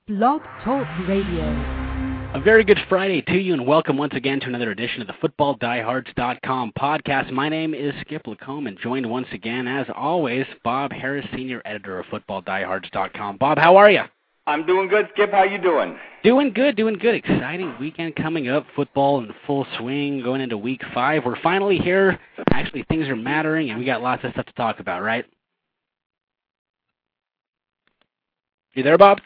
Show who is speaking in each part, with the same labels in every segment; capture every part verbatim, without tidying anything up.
Speaker 1: Blog Talk Radio.
Speaker 2: A very good Friday to you, and welcome once again to another edition of the Football Diehards dot com podcast. My name is Skip Lacombe, and joined once again, as always, Bob Harris, Senior Editor of Football Diehards dot com. Bob, how are you?
Speaker 3: I'm doing good, Skip. How you doing?
Speaker 2: Doing good, doing good. Exciting weekend coming up. Football in full swing, going into week five. We're finally here. Actually, things are mattering, and we got lots of stuff to talk about, right? You there, Bob?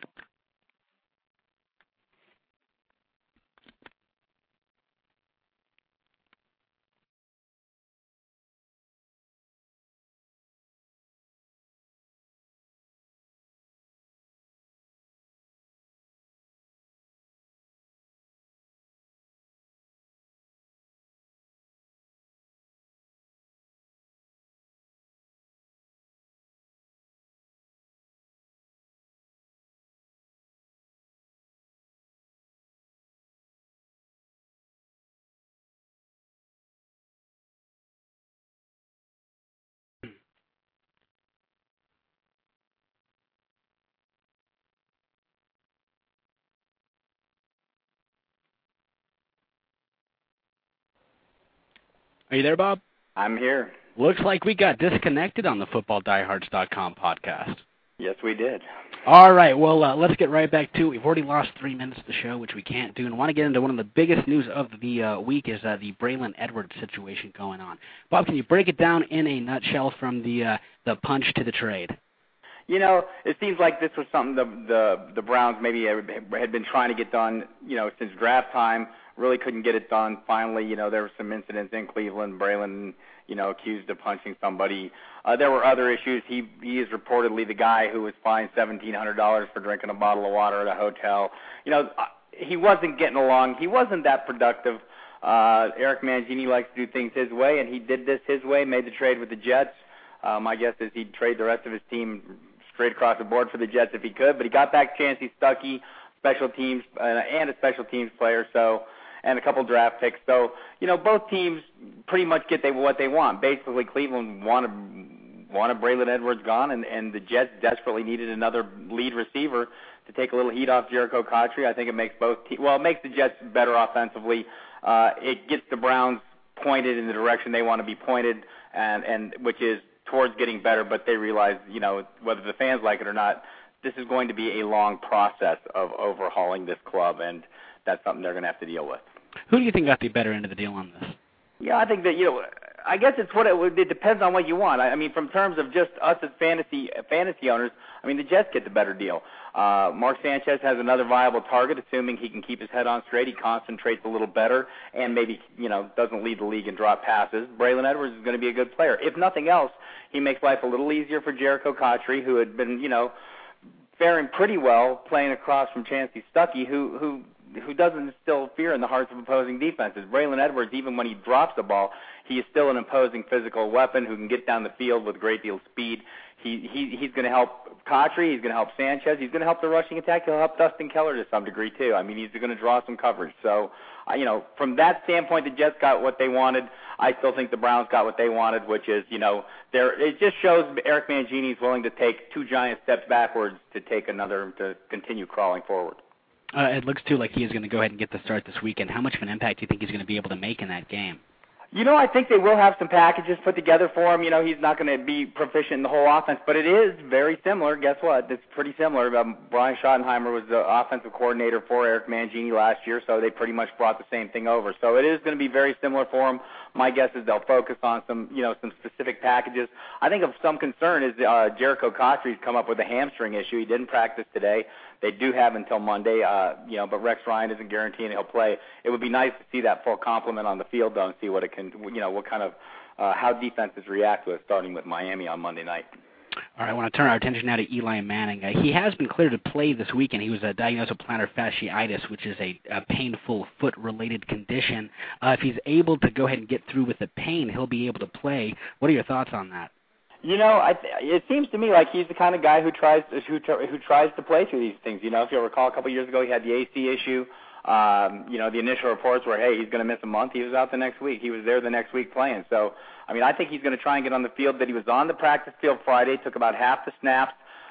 Speaker 2: Are you there, Bob?
Speaker 3: I'm here.
Speaker 2: Looks like we got disconnected on the Football Diehards dot com podcast.
Speaker 3: Yes, we did.
Speaker 2: All right, well, uh, let's get right back to it. We've already lost three minutes of the show, which we can't do, and want to get into one of the biggest news of the uh, week is uh, the Braylon Edwards situation going on. Bob, can you break it down in a nutshell from the uh, the punch to the trade?
Speaker 3: You know, it seems like this was something the the, the Browns maybe had been trying to get done, you know, since draft time. Really couldn't get it done. Finally, you know, there were some incidents in Cleveland. Braylon, you know, accused of punching somebody. Uh, there were other issues. He he is reportedly the guy who was fined seventeen hundred dollars for drinking a bottle of water at a hotel. You know, he wasn't getting along. He wasn't that productive. Uh, Eric Mangini likes to do things his way, and he did this his way, made the trade with the Jets. Uh, my guess is he'd trade the rest of his team straight across the board for the Jets if he could, but he got back Chancey Stuckey, special teams, uh, and a special teams player, so and a couple draft picks. So, you know, both teams pretty much get they, what they want. Basically, Cleveland wanted, wanted Braylon Edwards gone, and, and the Jets desperately needed another lead receiver to take a little heat off Jericho Cotchery. I think it makes both te- – well, it makes the Jets better offensively. Uh, it gets the Browns pointed in the direction they want to be pointed, and, and which is towards getting better, but they realize, you know, whether the fans like it or not, this is going to be a long process of overhauling this club, and that's something they're going to have to deal with.
Speaker 2: Who do you think got the better end of the deal on this?
Speaker 3: Yeah, I think that, you know, I guess it's what it, it depends on what you want. I, I mean, from terms of just us as fantasy fantasy owners, I mean, the Jets get the better deal. Uh, Mark Sanchez has another viable target, assuming he can keep his head on straight. He concentrates a little better and maybe, you know, doesn't lead the league in drop passes. Braylon Edwards is going to be a good player. If nothing else, he makes life a little easier for Jericho Cotchery, who had been, you know, faring pretty well playing across from Chancey Stuckey, who who who doesn't instill fear in the hearts of opposing defenses. Braylon Edwards, even when he drops the ball, he is still an imposing physical weapon who can get down the field with a great deal of speed. He, he He's going to help Cotchery. He's going to help Sanchez. He's going to help the rushing attack. He'll help Dustin Keller to some degree, too. I mean, he's going to draw some coverage. So, uh, you know, from that standpoint, the Jets got what they wanted. I still think the Browns got what they wanted, which is, you know, there. It just shows Eric Mangini is willing to take two giant steps backwards to take another, to continue crawling forward.
Speaker 2: Uh, it looks, too, like he is going to go ahead and get the start this weekend. How much of an impact do you think he's going to be able to make in that game?
Speaker 3: You know, I think they will have some packages put together for him. You know, he's not going to be proficient in the whole offense, but it is very similar. Guess what? It's pretty similar. Um, Brian Schottenheimer was the offensive coordinator for Eric Mangini last year, so they pretty much brought the same thing over. So it is going to be very similar for him. My guess is they'll focus on some, you know, some specific packages. I think of some concern is uh, Jericho Cotchery's come up with a hamstring issue. He didn't practice today. They do have until Monday, uh, you know, but Rex Ryan isn't guaranteeing he'll play. It would be nice to see that full complement on the field, though, and see what it can, you know, what kind of, uh, how defenses react to it, starting with Miami on Monday night.
Speaker 2: All right, I want to turn our attention now to Eli Manning. Uh, he has been cleared to play this weekend. He was uh, diagnosed with plantar fasciitis, which is a, a painful foot-related condition. Uh, if he's able to go ahead and get through with the pain, he'll be able to play. What are your thoughts on that?
Speaker 3: You know, I th- it seems to me like he's the kind of guy who tries to, who, t- who tries to play through these things. You know, if you'll recall, a couple years ago he had the A C issue. Um, you know, the initial reports were, hey, he's going to miss a month. He was out the next week. He was there the next week playing. So, I mean, I think he's going to try and get on the field. That he was on the practice field Friday, took about half the snaps.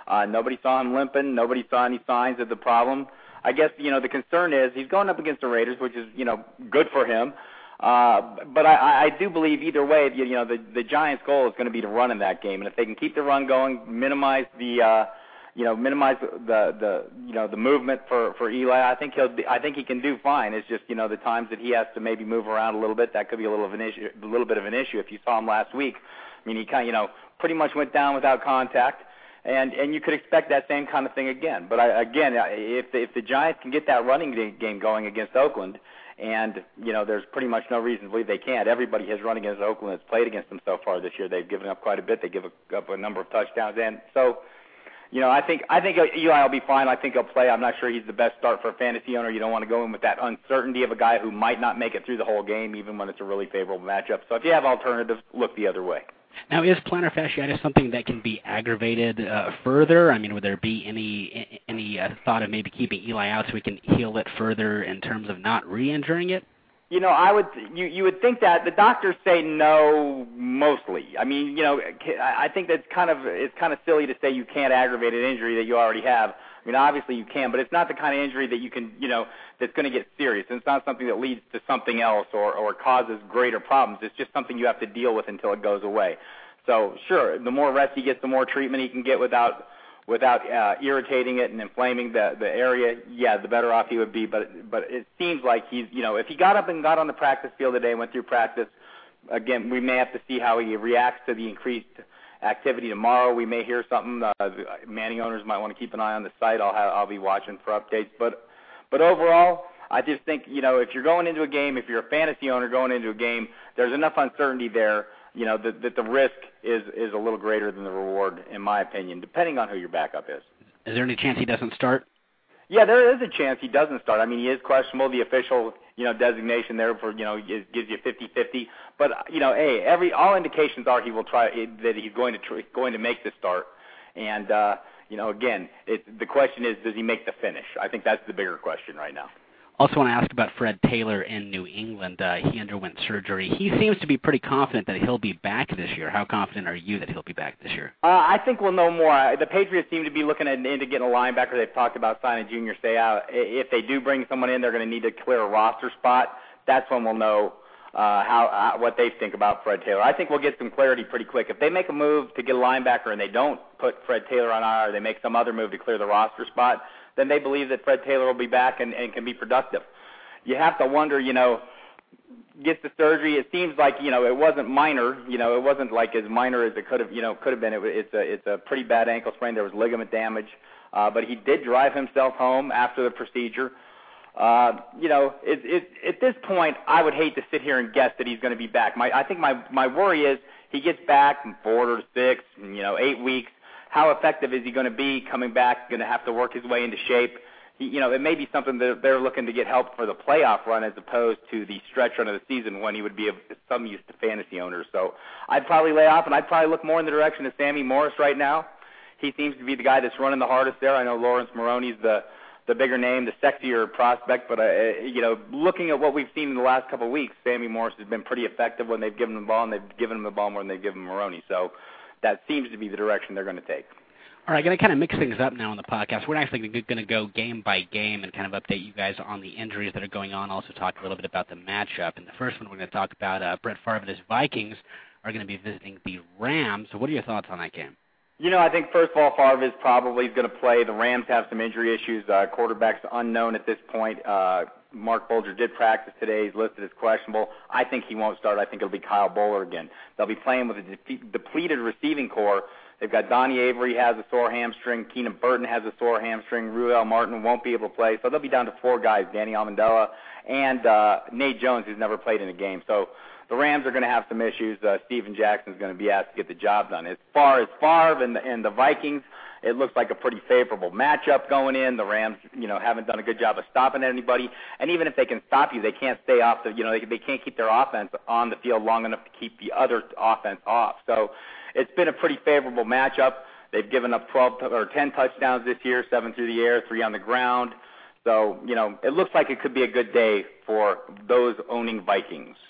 Speaker 3: Uh, nobody saw him limping. Nobody saw any signs of the problem. I guess, you know, the concern is he's going up against the Raiders, which is, you know, good for him. Uh, but I, I do believe either way, you, you know, the, the Giants' goal is going to be to run in that game. And if they can keep the run going, minimize the, uh, you know, minimize the, the, you know, the movement for, for Eli, I think he'll be, I think he can do fine. It's just, you know, the times that he has to maybe move around a little bit, that could be a little of an issue, a little bit of an issue. If you saw him last week, I mean, he kind of, you know, pretty much went down without contact. And and you could expect that same kind of thing again. But I, again, if the, if the Giants can get that running game going against Oakland, and you know there's pretty much no reason to believe they can't. Everybody has run against Oakland that's played against them so far this year. They've given up quite a bit. They give up a number of touchdowns, and so you know I think I think Eli will be fine. I think he'll play. I'm not sure he's the best start for a fantasy owner. You don't want to go in with that uncertainty of a guy who might not make it through the whole game, even when it's a really favorable matchup. So if you have alternatives, look the other way.
Speaker 2: Now, is plantar fasciitis something that can be aggravated uh, further? I mean, would there be any any uh, thought of maybe keeping Eli out so we can heal it further in terms of not re-injuring it?
Speaker 3: You know, I would you you would think that the doctors say no mostly. I mean, you know, I think that's kind of it's kind of silly to say you can't aggravate an injury that you already have. I mean, obviously you can, but it's not the kind of injury that you can, you know, that's going to get serious. And it's not something that leads to something else or, or causes greater problems. It's just something you have to deal with until it goes away. So, sure, the more rest he gets, the more treatment he can get without without uh, irritating it and inflaming the, the area, yeah, the better off he would be. But but it seems like he's, you know, if he got up and got on the practice field today and went through practice, again, we may have to see how he reacts to the increased activity tomorrow. We may hear something. Uh, Manning owners might want to keep an eye on the site. I'll have, I'll be watching for updates. But but overall, I just think, you know, if you're going into a game, if you're a fantasy owner going into a game, there's enough uncertainty there, you know, that, that the risk is, is a little greater than the reward, in my opinion, depending on who your backup is.
Speaker 2: Is there any chance he doesn't start?
Speaker 3: Yeah, there is a chance he doesn't start. I mean, he is questionable. The official, you know, designation there for, you know, gives you fifty-fifty. But, you know, hey, every all indications are he will try that he's going to try, going to make the start. And, uh, you know, again, it, the question is, does he make the finish? I think that's the bigger question right now.
Speaker 2: Also want to ask about Fred Taylor in New England. Uh, he underwent surgery. He seems to be pretty confident that he'll be back this year. How confident are you that he'll be back this year?
Speaker 3: Uh, I think we'll know more. The Patriots seem to be looking at, into getting a linebacker. They've talked about signing Junior Seau. If they do bring someone in, they're going to need to clear a roster spot. That's when we'll know uh, how uh, what they think about Fred Taylor. I think we'll get some clarity pretty quick. If they make a move to get a linebacker and they don't put Fred Taylor on I R, they make some other move to clear the roster spot, then they believe that Fred Taylor will be back and, and can be productive. You have to wonder, you know, gets the surgery. It seems like, you know, it wasn't minor. You know, it wasn't like as minor as it could have, you know, could have been. It, it's a it's a pretty bad ankle sprain. There was ligament damage, uh, but he did drive himself home after the procedure. Uh, you know, it, it, at this point, I would hate to sit here and guess that he's going to be back. My I think my my worry is he gets back in four to six, you know, eight weeks. How effective is he going to be coming back? Going to have to work his way into shape. He, you know, it may be something that they're looking to get help for the playoff run as opposed to the stretch run of the season when he would be of some use to fantasy owners. So I'd probably lay off, and I'd probably look more in the direction of Sammy Morris right now. He seems to be the guy that's running the hardest there. I know Lawrence Maroney's the the bigger name, the sexier prospect, but, uh, you know, looking at what we've seen in the last couple of weeks, Sammy Morris has been pretty effective when they've given him the ball, and they've given him the ball more than they've given Maroney. So that seems to be the direction they're going to take.
Speaker 2: All right, going to kind of mix things up now on the podcast. We're actually going to go game by game and kind of update you guys on the injuries that are going on, also talk a little bit about the matchup. And the first one we're going to talk about, uh, Brett Favre and his Vikings are going to be visiting the Rams. So what are your thoughts on that game?
Speaker 3: You know, I think, first of all, Favre is probably going to play. The Rams have some injury issues. Uh, quarterback's unknown at this point. Uh, Mark Bulger did practice today. He's listed as questionable. I think he won't start. I think it'll be Kyle Bowler again. They'll be playing with a de- depleted receiving core. They've got Donnie Avery has a sore hamstring. Keenan Burton has a sore hamstring. Ruel Martin won't be able to play. So they'll be down to four guys, Danny Amendola and uh, Nate Jones, who's never played in a game. So the Rams are going to have some issues. Uh, Steven Jackson's going to be asked to get the job done. As far as Favre and the, and the Vikings, it looks like a pretty favorable matchup going in. The Rams, you know, haven't done a good job of stopping anybody. And even if they can stop you, they can't stay off the, you know, they, they can't keep their offense on the field long enough to keep the other offense off. So it's been a pretty favorable matchup. They've given up twelve or ten touchdowns this year, seven through the air, three on the ground. So, you know, it looks like it could be a good day for those owning Vikings.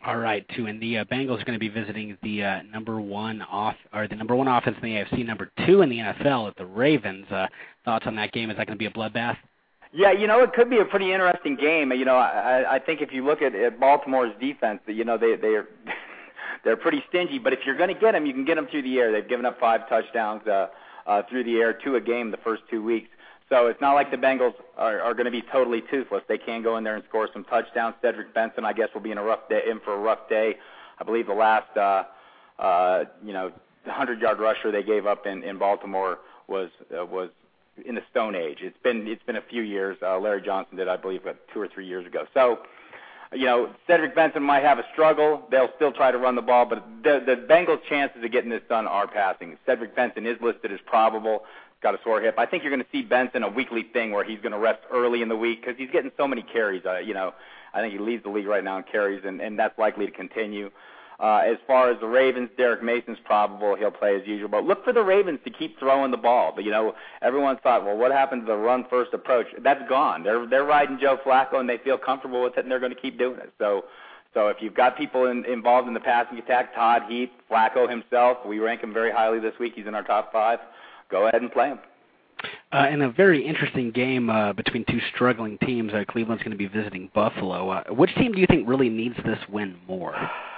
Speaker 2: All right, two, and the uh, Bengals are going to be visiting the uh, number one off or the number one offense in the A F C, number two in the N F L at the Ravens. Uh, thoughts on that game? Is that going to be a bloodbath?
Speaker 3: Yeah, you know, it could be a pretty interesting game. You know, I, I think if you look at, at Baltimore's defense, you know, they they're they're pretty stingy. But if you're going to get them, you can get them through the air. They've given up five touchdowns uh, uh, through the air, two a game the first two weeks. So it's not like the Bengals are, are going to be totally toothless. They can go in there and score some touchdowns. Cedric Benson, I guess, will be in a rough day, in for a rough day. I believe the last, uh, uh, you know, hundred-yard rusher they gave up in, in Baltimore was uh, was in the Stone Age. It's been it's been a few years. Uh, Larry Johnson did, I believe, uh, two or three years ago. So, you know, Cedric Benson might have a struggle. They'll still try to run the ball, but the, the Bengals' chances of getting this done are passing. Cedric Benson is listed as probable. Got a sore hip. I think you're going to see Benson a weekly thing where he's going to rest early in the week because he's getting so many carries. Uh, you know, I think he leads the league right now in carries, and, and that's likely to continue. Uh, as far as the Ravens, Derek Mason's probable. He'll play as usual. But look for the Ravens to keep throwing the ball. But, you know, everyone thought, well, what happened to the run-first approach? That's gone. They're they're riding Joe Flacco, and they feel comfortable with it, and they're going to keep doing it. So, so if you've got people in, involved in the passing attack, Todd Heap, Flacco himself, we rank him very highly this week. He's in our top five. Go ahead and play him.
Speaker 2: Uh, in a very interesting game uh, between two struggling teams, uh, Cleveland's going to be visiting Buffalo. Uh, which team do you think really needs this win more?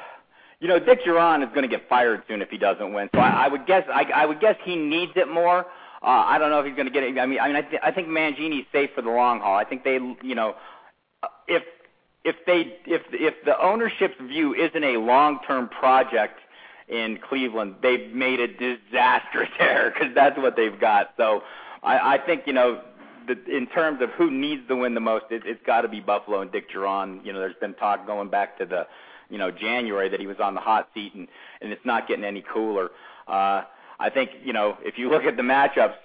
Speaker 3: You know, Dick Duran is going to get fired soon if he doesn't win. So I, I would guess I, I would guess he needs it more. Uh, I don't know if he's going to get it. I mean, I mean, I, th- I think Mangini's safe for the long haul. I think they, you know, if if they if if the ownership's view isn't a long-term project in Cleveland, they've made a disastrous error because that's what they've got. So I, I think, you know, the, in terms of who needs the win the most, it, it's got to be Buffalo and Dick Duran. You know, there's been talk going back to the, you know, January that he was on the hot seat, and, and it's not getting any cooler. Uh, I think, you know, if you look at the matchups,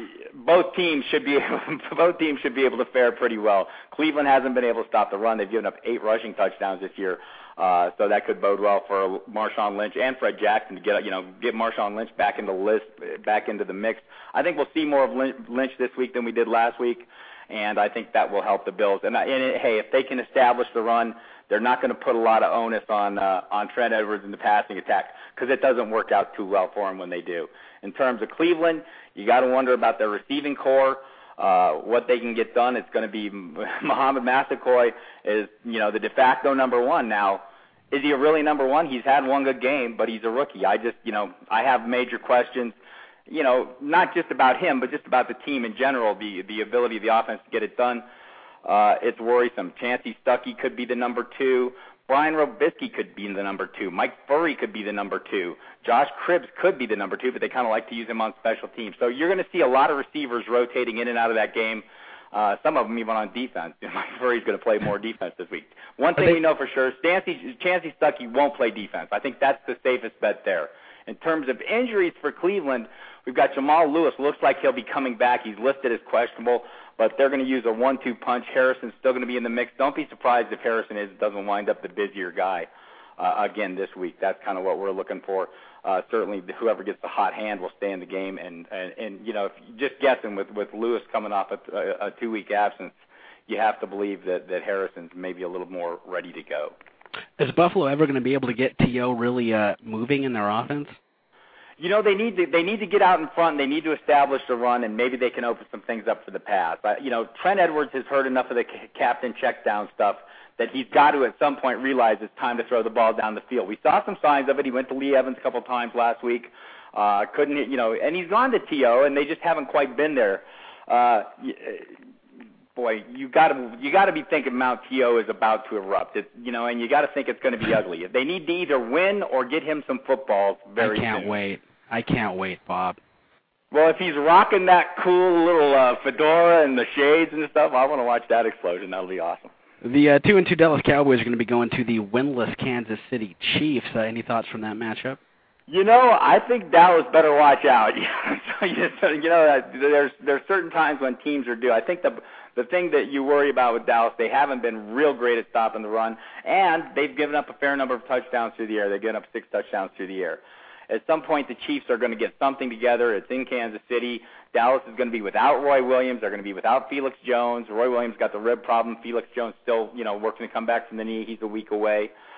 Speaker 3: both teams should be both teams should be able to fare pretty well. Cleveland hasn't been able to stop the run. They've given up eight rushing touchdowns this year, uh, so that could bode well for Marshawn Lynch and Fred Jackson to get, you know, get Marshawn Lynch back into the list, back into the mix. I think we'll see more of Lynch this week than we did last week, and I think that will help the Bills. And, and it, hey, if they can establish the run, they're not going to put a lot of onus on uh, on Trent Edwards in the passing attack because it doesn't work out too well for him when they do. In terms of Cleveland, you got to wonder about their receiving core, uh, what they can get done. It's going to be Mohamed Massaquoi is, you know, the de facto number one now. Is he a really number one? He's had one good game, but he's a rookie. I just, you know, I have major questions, you know, not just about him, but just about the team in general, the the ability of the offense to get it done. Uh, it's worrisome. Chancey Stuckey could be the number two. Brian Robisky could be the number two. Mike Furry could be the number two. Josh Cribbs could be the number two, but they kind of like to use him on special teams. So you're going to see a lot of receivers rotating in and out of that game. Uh, some of them even on defense. Mike Furry's going to play more defense this week. One thing we know for sure, Chancey, Chancey Stuckey won't play defense. I think that's the safest bet there. In terms of injuries for Cleveland, we've got Jamal Lewis. Looks like he'll be coming back. He's listed as questionable, but they're going to use a one two punch. Harrison's still going to be in the mix. Don't be surprised if Harrison is doesn't wind up the busier guy uh, again this week. That's kind of what we're looking for. Uh, certainly, whoever gets the hot hand will stay in the game. And, and, and you know, if just guessing with, with Lewis coming off a, a, a two-week absence, you have to believe that, that Harrison's maybe a little more ready to go.
Speaker 2: Is Buffalo ever going to be able to get T O really uh, moving in their offense?
Speaker 3: You know, they need to they need to get out in front. And they need to establish the run, and maybe they can open some things up for the pass. Uh, you know, Trent Edwards has heard enough of the c- captain check down stuff that he's got to at some point realize it's time to throw the ball down the field. We saw some signs of it. He went to Lee Evans a couple times last week. Uh, couldn't hit, you know, and he's gone to T O, and they just haven't quite been there. Uh, boy, you got to you got to be thinking Mount T O is about to erupt. It, you know, and you got to think it's going to be ugly. They need to either win or get him some footballs very soon.
Speaker 2: I can't
Speaker 3: soon.
Speaker 2: wait. I can't wait, Bob.
Speaker 3: Well, if he's rocking that cool little uh, fedora and the shades and stuff, I want to watch that explosion. That'll be awesome.
Speaker 2: The uh, two and two Dallas Cowboys are going to be going to the winless Kansas City Chiefs. Uh, any thoughts from that matchup?
Speaker 3: You know, I think Dallas better watch out. so, you know, there's there's certain times when teams are due. I think the the thing that you worry about with Dallas, they haven't been real great at stopping the run, and they've given up a fair number of touchdowns through the air. They've given up six touchdowns through the air. At some point, the Chiefs are going to get something together. It's in Kansas City. Dallas is going to be without Roy Williams. They're going to be without Felix Jones. Roy Williams got the rib problem. Felix Jones still, you know, working to come back from the knee. He's a week away.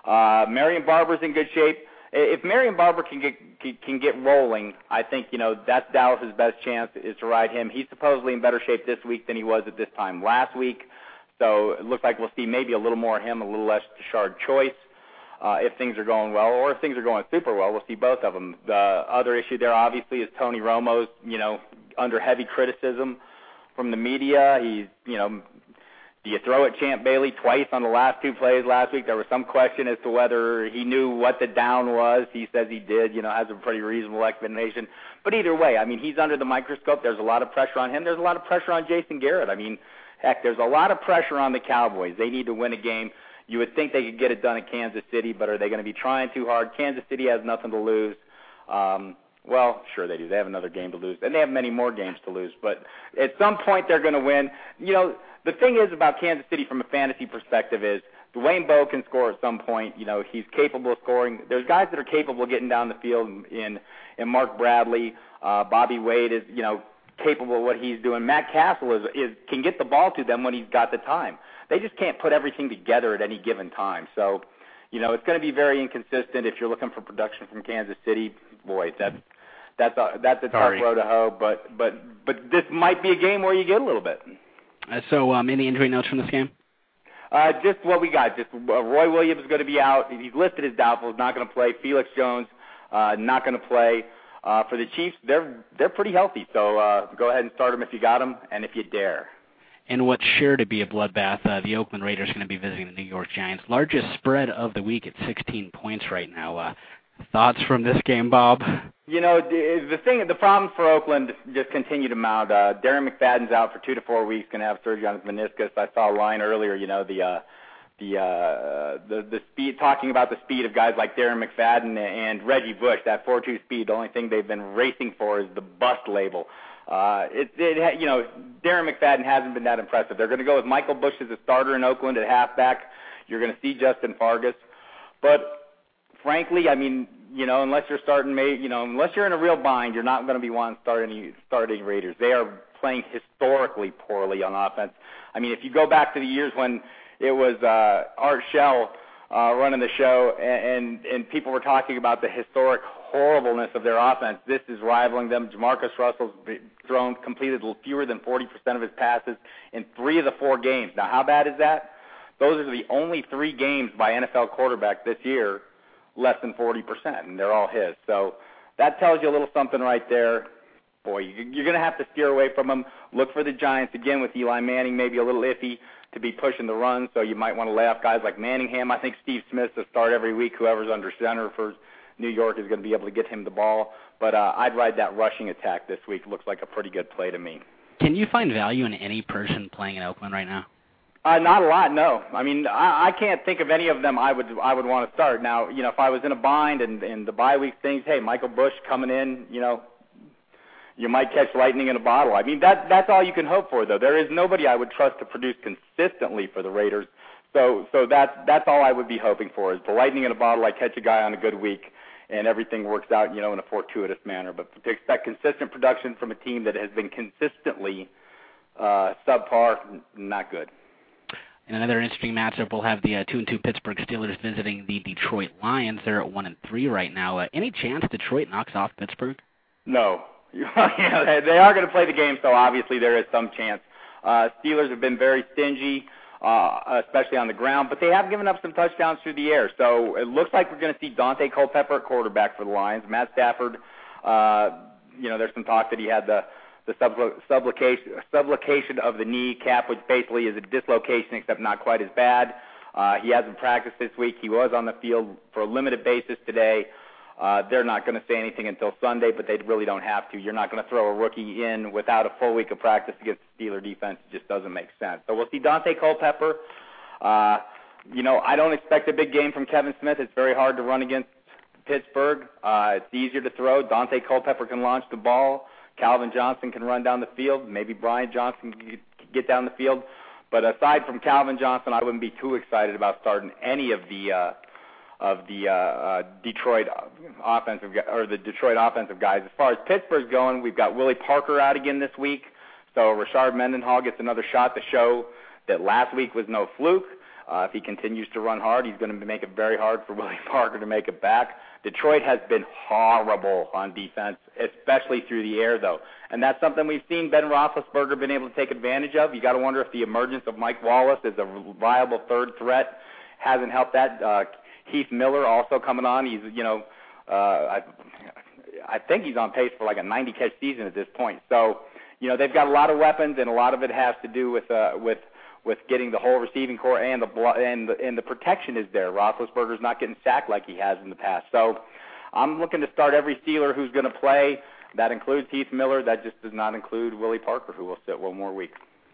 Speaker 3: Uh, Marion Barber's in good shape. If Marion Barber can get can get rolling, I think, you know, that's Dallas's best chance is to ride him. He's supposedly in better shape this week than he was at this time last week. So it looks like we'll see maybe a little more of him, a little less Tashard Choice. Uh, if things are going well, or if things are going super well, we'll see both of them. The other issue there, obviously, is Tony Romo's, you know, under heavy criticism from the media. He's, you know, do you throw at Champ Bailey twice on the last two plays last week? There was some question as to whether he knew what the down was. He says he did, you know, has a pretty reasonable explanation. But either way, I mean, he's under the microscope. There's a lot of pressure on him. There's a lot of pressure on Jason Garrett. I mean, heck, there's a lot of pressure on the Cowboys. They need to win a game. You would think they could get it done at Kansas City, but are they going to be trying too hard? Kansas City has nothing to lose. Um, well, sure they do. They have another game to lose, and they have many more games to lose. But at some point they're going to win. You know, the thing is about Kansas City from a fantasy perspective is Dwayne Bowe can score at some point. You know, he's capable of scoring. There's guys that are capable of getting down the field in, in Mark Bradley. Uh, Bobby Wade is, you know, capable of what he's doing. Matt Castle is, is can get the ball to them when he's got the time. They just can't put everything together at any given time. So, you know, it's going to be very inconsistent if you're looking for production from Kansas City. Boy, that's that's a, that's a
Speaker 2: Sorry.
Speaker 3: tough road to hoe. But but but this might be a game where you get a little bit.
Speaker 2: Uh, so, um, any injury notes from this game?
Speaker 3: Uh, just what we got. Just uh, Roy Williams is going to be out. He's listed as doubtful. Not going to play. Felix Jones uh, not going to play. Uh, for the Chiefs, they're they're pretty healthy. So uh, go ahead and start them if you got them and if you dare.
Speaker 2: And what's sure to be a bloodbath, uh, the Oakland Raiders are going to be visiting the New York Giants. Largest spread of the week at sixteen points right now. Uh, thoughts from this game, Bob?
Speaker 3: You know, the, the thing, the problems for Oakland just continue to mount. Uh, Darren McFadden's out for two to four weeks, going to have surgery on his meniscus. I saw a line earlier, you know, the uh, the uh, the the speed, talking about the speed of guys like Darren McFadden and Reggie Bush. That four two speed, the only thing they've been racing for is the bust label. Uh, it, it, you know, Darren McFadden hasn't been that impressive. They're going to go with Michael Bush as a starter in Oakland at halfback. You're going to see Justin Fargas. But frankly, I mean, you know, unless you're starting, you know, unless you're in a real bind, you're not going to be wanting to start any starting Raiders. They are playing historically poorly on offense. I mean, if you go back to the years when it was uh, Art Shell uh, running the show, and, and and people were talking about the historic horribleness of their offense, this is rivaling them. Jamarcus Russell's thrown, completed fewer than forty percent of his passes in three of the four games. Now, how bad is that? Those are the only three games by N F L quarterback this year less than forty percent, and they're all his. So that tells you a little something right there. Boy, you're going to have to steer away from them. Look for the Giants, again, with Eli Manning maybe a little iffy to be pushing the run, so you might want to lay off guys like Manningham. I think Steve Smith's a start every week. Whoever's under center for New York is going to be able to get him the ball. But uh, I'd ride that rushing attack this week. Looks like a pretty good play to me.
Speaker 2: Can you find value in any person playing in Oakland right now?
Speaker 3: Uh, not a lot, no. I mean, I, I can't think of any of them I would I would want to start. Now, you know, if I was in a bind and, and the bye week things, hey, Michael Bush coming in, you know, you might catch lightning in a bottle. I mean, that that's all you can hope for, though. There is nobody I would trust to produce consistently for the Raiders. So so that's, that's all I would be hoping for is the lightning in a bottle. I catch a guy on a good week and everything works out, you know, in a fortuitous manner. But to expect consistent production from a team that has been consistently uh, subpar, not good.
Speaker 2: In another interesting matchup, we'll have the uh, two and two Pittsburgh Steelers visiting the Detroit Lions. They're at one and three right now. Uh, any chance Detroit knocks off Pittsburgh?
Speaker 3: No. Yeah, they are going to play the game, so obviously there is some chance. Uh, Steelers have been very stingy, uh, especially on the ground, but they have given up some touchdowns through the air. So it looks like we're going to see Dante Culpepper at quarterback for the Lions. Matt Stafford, uh, you know, there's some talk that he had the the subluxation, subluxation of the kneecap, which basically is a dislocation, except not quite as bad. Uh, he hasn't practiced this week. He was on the field for a limited basis today. Uh, they're not going to say anything until Sunday, but they really don't have to. You're not going to throw a rookie in without a full week of practice against the Steeler defense. It just doesn't make sense. So we'll see Dante Culpepper. Uh, you know, I don't expect a big game from Kevin Smith. It's very hard to run against Pittsburgh. Uh, it's easier to throw. Dante Culpepper can launch the ball. Calvin Johnson can run down the field. Maybe Brian Johnson can get down the field. But aside from Calvin Johnson, I wouldn't be too excited about starting any of the uh, of the uh, uh, Detroit offensive or the Detroit offensive guys. As far as Pittsburgh's going, we've got Willie Parker out again this week. So Rashard Mendenhall gets another shot to show that last week was no fluke. Uh, if he continues to run hard, he's going to make it very hard for Willie Parker to make it back. Detroit has been horrible on defense, especially through the air, though. And that's something we've seen Ben Roethlisberger been able to take advantage of. You got to wonder if the emergence of Mike Wallace as a viable third threat hasn't helped that. Uh, Heath Miller also coming on. He's, you know, uh, I, I think he's on pace for like a ninety-catch season at this point. So, you know, they've got a lot of weapons, and a lot of it has to do with uh, with with getting the whole receiving core and the and the, and the protection is there. Roethlisberger's not getting sacked like he has in the past. So I'm looking to start every Steeler who's going to play. That includes Heath Miller. That just does not include Willie Parker, who will sit one more week.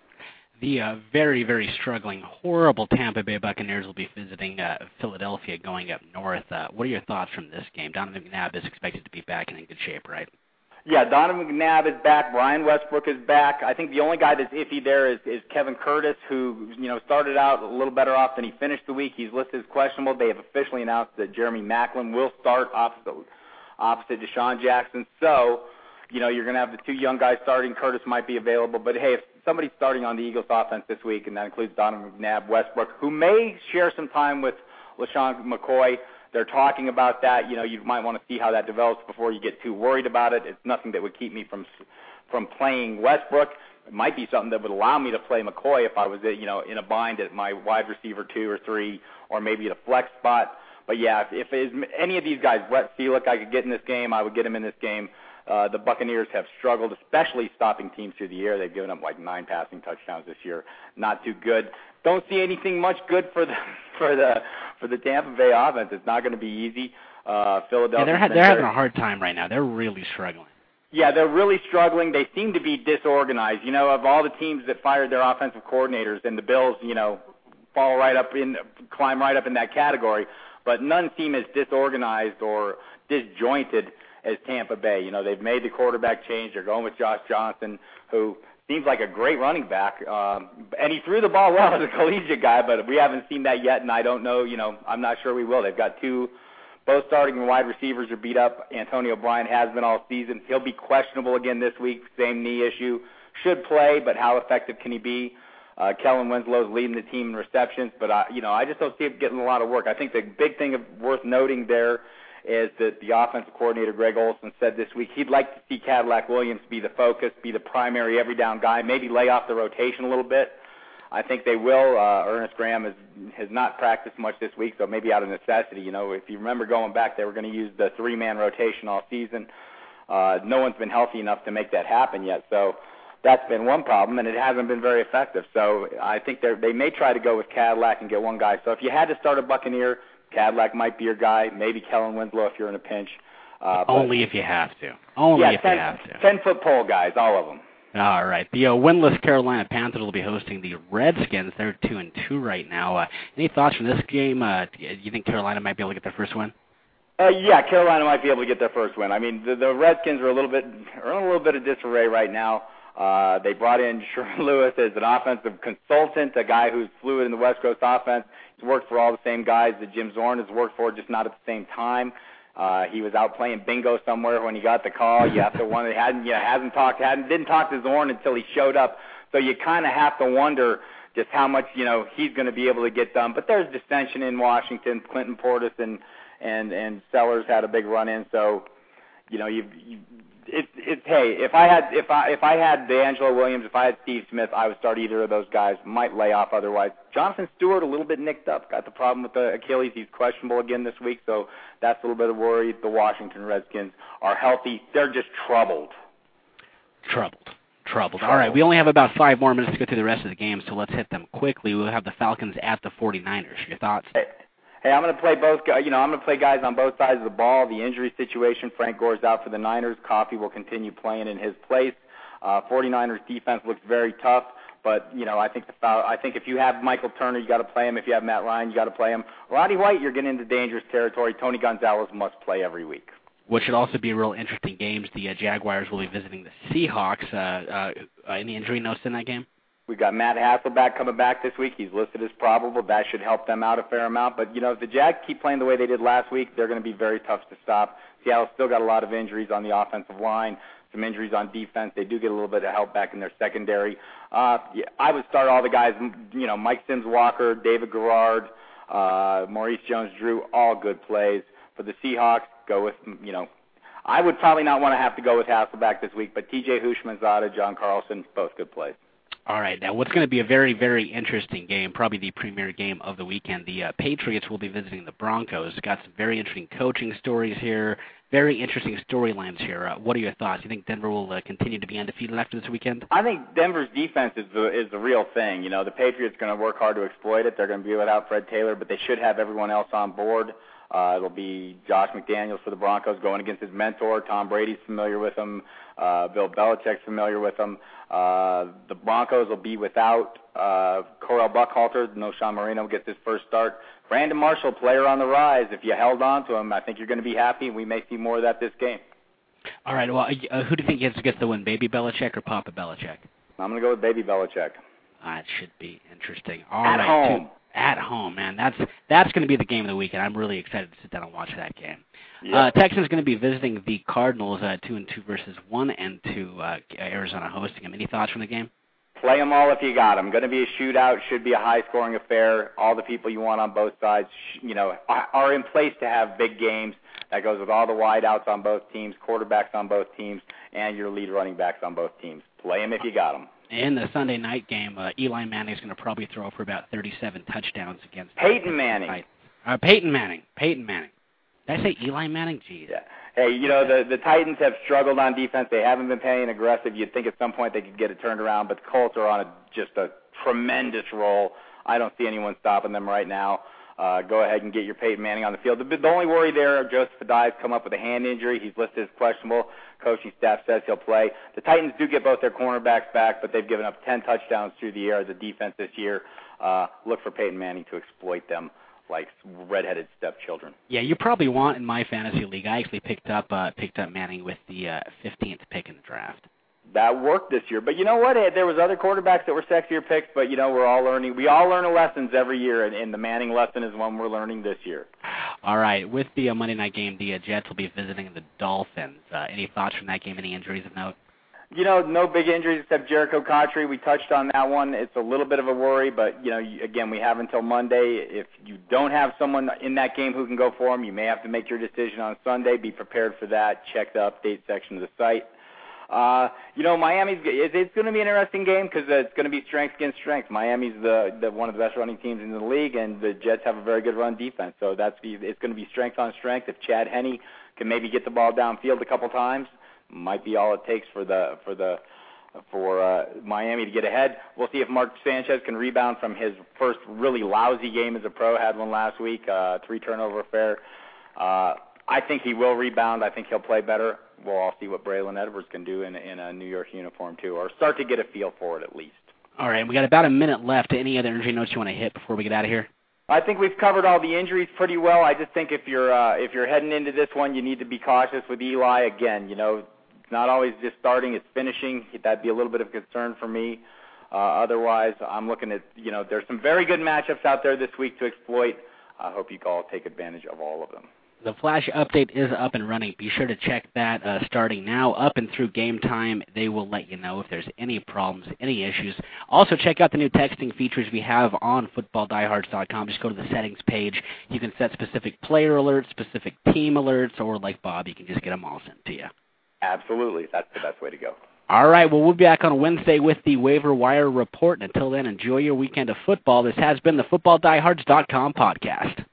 Speaker 2: The uh, very, very struggling, horrible Tampa Bay Buccaneers will be visiting uh, Philadelphia going up north. Uh, what are your thoughts from this game? Donovan McNabb is expected to be back and in good shape, right?
Speaker 3: Yeah, Donovan McNabb is back. Brian Westbrook is back. I think the only guy that's iffy there is, is Kevin Curtis, who, you know, started out a little better off than he finished the week. He's listed as questionable. They have officially announced that Jeremy Maclin will start opposite, opposite Deshaun Jackson. So, you know, you're going to have the two young guys starting. Curtis might be available. But, hey, if somebody's starting on the Eagles offense this week, and that includes Donovan McNabb, Westbrook, who may share some time with LaShawn McCoy. They're talking about that. You know, you might want to see how that develops before you get too worried about it. It's nothing that would keep me from from playing Westbrook. It might be something that would allow me to play McCoy if I was, you know, in a bind at my wide receiver two or three, or maybe at a flex spot. But, yeah, if, if any of these guys, Brett Seelick, I could get in this game, I would get him in this game. Uh, the Buccaneers have struggled, especially stopping teams through the air. They've given up like nine passing touchdowns this year. Not too good. Don't see anything much good for the for the for the Tampa Bay offense. It's not going to be easy. Uh, Philadelphia.
Speaker 2: Yeah, they're ha- they're having a hard time right now. They're really struggling.
Speaker 3: Yeah, they're really struggling. They seem to be disorganized. You know, of all the teams that fired their offensive coordinators, and the Bills, you know, fall right up in, climb right up in that category. But none seem as disorganized or disjointed as Tampa Bay. You know, they've made the quarterback change. They're going with Josh Johnson, who seems like a great running back. Um, and he threw the ball well as a collegiate guy, but we haven't seen that yet, and I don't know, you know, I'm not sure we will. They've got two, both starting wide receivers are beat up. Antonio Bryant has been all season. He'll be questionable again this week, same knee issue. Should play, but how effective can he be? Uh, Kellen Winslow's leading the team in receptions, but, I, you know, I just don't see him getting a lot of work. I think the big thing of, worth noting there is that the offensive coordinator, Greg Olson, said this week he'd like to see Cadillac Williams be the focus, be the primary every down guy, maybe lay off the rotation a little bit. I think they will. Uh, Ernest Graham has, has not practiced much this week, so maybe out of necessity. You know, if you remember going back, they were going to use the three-man rotation all season. Uh, no one's been healthy enough to make that happen yet, so that's been one problem, and it hasn't been very effective. So I think they they may try to go with Cadillac and get one guy. So if you had to start a Buccaneer, Cadillac might be your guy. Maybe Kellen Winslow if you're in a pinch. Uh,
Speaker 2: Only if you have to. Only
Speaker 3: yeah,
Speaker 2: if
Speaker 3: ten,
Speaker 2: you have to.
Speaker 3: ten-foot pole guys, all of them.
Speaker 2: All right. The uh, winless Carolina Panthers will be hosting the Redskins. They're two and two right now. Uh, any thoughts from this game? Uh, do you think Carolina might be able to get their first win?
Speaker 3: Uh, yeah, Carolina might be able to get their first win. I mean, the, the Redskins are a little bit are in a little bit of disarray right now. Uh, they brought in Sherman Lewis as an offensive consultant, a guy who's fluid in the West Coast offense. He's worked for all the same guys that Jim Zorn has worked for, just not at the same time. Uh, he was out playing bingo somewhere when he got the call. You have to wonder, hadn't, you know, hasn't talked, hadn't, didn't talk to Zorn until he showed up. So you kind of have to wonder just how much, you know, he's going to be able to get done. But there's dissension in Washington. Clinton Portis and, and, and Sellers had a big run in. So, you know, you've, you, It's it's hey, if I had if I if I had DeAngelo Williams, if I had Steve Smith, I would start either of those guys. Might lay off otherwise. Jonathan Stewart a little bit nicked up, got the problem with the Achilles. He's questionable again this week, so that's a little bit of worry. The Washington Redskins are healthy. They're just troubled.
Speaker 2: Troubled. Troubled. All right, we only have about five more minutes to go through the rest of the game, so let's hit them quickly. We'll have the Falcons at the forty-niners. Your thoughts?
Speaker 3: Hey. Hey, I'm going to play both. You know, I'm going to play guys on both sides of the ball. The injury situation: Frank Gore's out for the Niners. Coffey will continue playing in his place. Uh, forty-niners defense looks very tough, but you know, I think the foul, I think if you have Michael Turner, you got to play him. If you have Matt Ryan, you got to play him. Roddy White, you're getting into dangerous territory. Tony Gonzalez must play every week.
Speaker 2: What should also be real interesting games. The uh, Jaguars will be visiting the Seahawks. Uh, uh, any injury notes in that game?
Speaker 3: We've got Matt Hasselbeck coming back this week. He's listed as probable. That should help them out a fair amount. But, you know, if the Jags keep playing the way they did last week, they're going to be very tough to stop. Seattle's still got a lot of injuries on the offensive line. some injuries on defense. They do get a little bit of help back in their secondary. Uh, yeah, I would start all the guys, you know, Mike Sims-Walker, David Garrard, uh, Maurice Jones-Drew, all good plays. For the Seahawks, go with, you know, I would probably not want to have to go with Hasselbeck this week, but T J Hushmanzada, John Carlson, both good plays.
Speaker 2: All right, now what's going to be a very, very interesting game, probably the premier game of the weekend. The uh, Patriots will be visiting the Broncos. Got some very interesting coaching stories here, very interesting storylines here. Uh, what are your thoughts? You think Denver will uh, continue to be undefeated after this weekend?
Speaker 3: I think Denver's defense is the is the real thing. You know, the Patriots are going to work hard to exploit it. They're going to be without Fred Taylor, but they should have everyone else on board. Uh, it'll be Josh McDaniels for the Broncos going against his mentor. Tom Brady's familiar with him. Uh, Bill Belichick's familiar with him. Uh, the Broncos will be without uh, Correll Buckhalter. No, Sean Moreno gets his first start. Brandon Marshall, player on the rise. If you held on to him, I think you're going to be happy. We may see more of that this game.
Speaker 2: All right, well, uh, who do you think gets, gets the win, Baby Belichick or Papa Belichick?
Speaker 3: I'm going to go with Baby Belichick.
Speaker 2: That uh, should be interesting. All
Speaker 3: At
Speaker 2: right,
Speaker 3: home.
Speaker 2: Two. At home, man. That's that's going to be the game of the weekend. I'm really excited to sit down and watch that game.
Speaker 3: Yep.
Speaker 2: Uh, Texans going to be visiting the Cardinals, uh, two and two versus one and two. Uh, Arizona hosting them. Any thoughts from the game?
Speaker 3: Play them all if you got them. Going to be a shootout. Should be a high-scoring affair. All the people you want on both sides, you know, are in place to have big games. That goes with all the wideouts on both teams, quarterbacks on both teams, and your lead running backs on both teams. Play them if you got them.
Speaker 2: In the Sunday night game, uh, Eli Manning is going to probably throw for about thirty-seven touchdowns against
Speaker 3: Peyton Manning.
Speaker 2: Uh, Peyton Manning. Peyton Manning. Did I say Eli Manning? Jeez.
Speaker 3: Yeah. Hey, you know, the, the Titans have struggled on defense. They haven't been playing aggressive. You'd think at some point they could get it turned around, but the Colts are on a, just a tremendous roll. I don't see anyone stopping them right now. Uh, go ahead and get your Peyton Manning on the field. The, the only worry there, Joseph Adai's come up with a hand injury. He's listed as questionable. Coaching staff says he'll play. The Titans do get both their cornerbacks back, but they've given up ten touchdowns through the air as a defense this year. Uh, look for Peyton Manning to exploit them like redheaded stepchildren.
Speaker 2: Yeah, you probably want in my fantasy league. I actually picked up uh, picked up Manning with the uh, fifteenth pick in the draft.
Speaker 3: That worked this year. But you know what? There was other quarterbacks that were sexier picks, but, you know, we're all learning. We all learn lessons every year, and, and the Manning lesson is one we're learning this year.
Speaker 2: All right. With the uh, Monday night game, the uh, Jets will be visiting the Dolphins. Uh, any thoughts from that game? Any injuries of note?
Speaker 3: You know, no big injuries except Jericho Cotchery. We touched on that one. It's a little bit of a worry, but, you know, again, we have until Monday. If you don't have someone in that game who can go for him, you may have to make your decision on Sunday. Be prepared for that. Check the update section of the site. Uh, you know, Miami's it's going to be an interesting game because it's going to be strength against strength. Miami's the, the one of the best running teams in the league, and the Jets have a very good run defense. So that's it's going to be strength on strength. If Chad Henne can maybe get the ball downfield a couple times, might be all it takes for the for the for uh, Miami to get ahead. We'll see if Mark Sanchez can rebound from his first really lousy game as a pro. Had one last week, uh, three turnover affair. Uh, I think he will rebound. I think he'll play better. We'll all see what Braylon Edwards can do in, in a New York uniform, too, or start to get a feel for it at least.
Speaker 2: All right, we got about a minute left. Any other injury notes you want to hit before we get out of here?
Speaker 3: I think we've covered all the injuries pretty well. I just think if you're uh, if you're heading into this one, you need to be cautious with Eli. Again, you know, it's not always just starting; it's finishing. That'd be a little bit of concern for me. Uh, otherwise, I'm looking at you know, there's some very good matchups out there this week to exploit. I hope you all take advantage of all of them.
Speaker 2: The Flash update is up and running. Be sure to check that uh, starting now. Up and through game time, they will let you know if there's any problems, any issues. Also, check out the new texting features we have on football diehards dot com. Just go to the settings page. You can set specific player alerts, specific team alerts, or like Bob, you can just get them all sent to you.
Speaker 3: Absolutely. That's the best way to go.
Speaker 2: All right, well, we'll be back on Wednesday with the Waiver Wire Report. And until then, enjoy your weekend of football. This has been the football diehards dot com podcast.